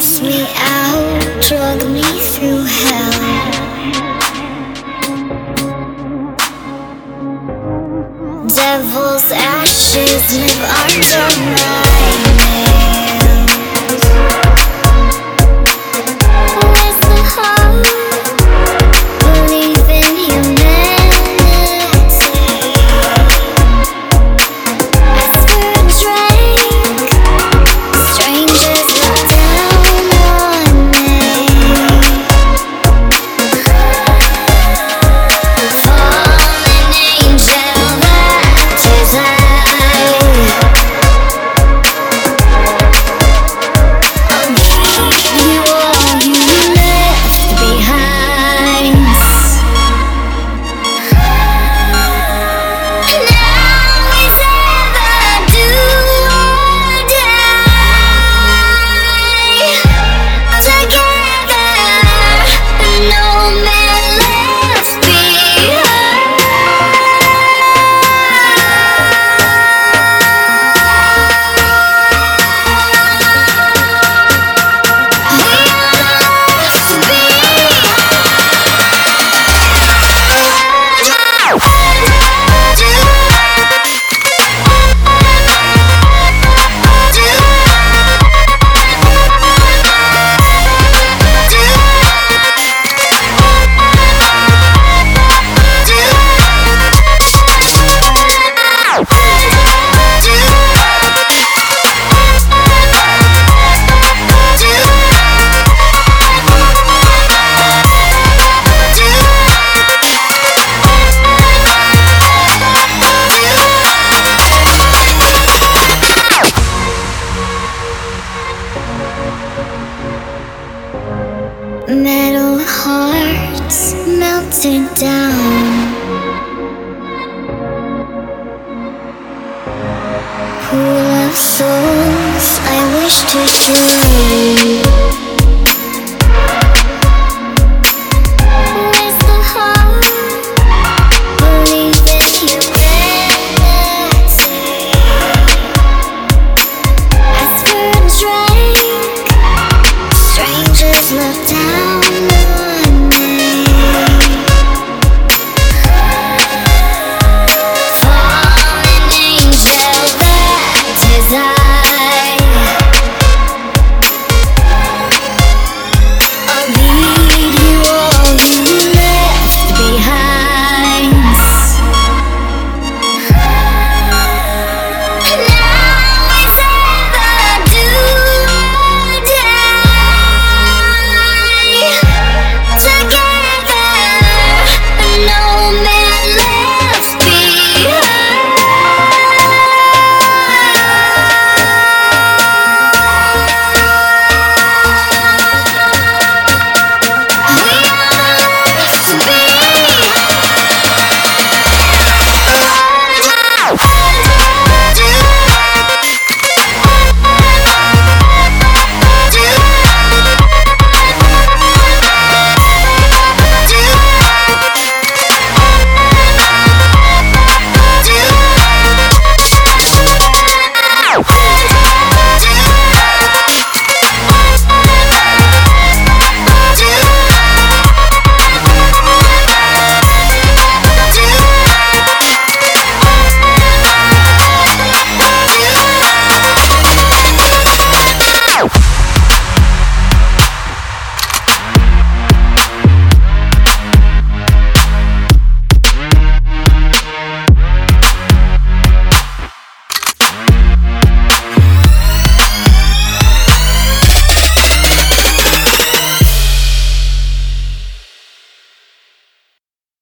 Chase me out, drug me through hell. Devil's ashes live under my nails. Where's the hope? Believe in humanity. Ask for a drink. Strangers look down on me. Fallen angel that is I. I'll give you all you left behind. Now it's ever do or die. Together, no man left metal hearts melted down. Pool of souls I wish to drown.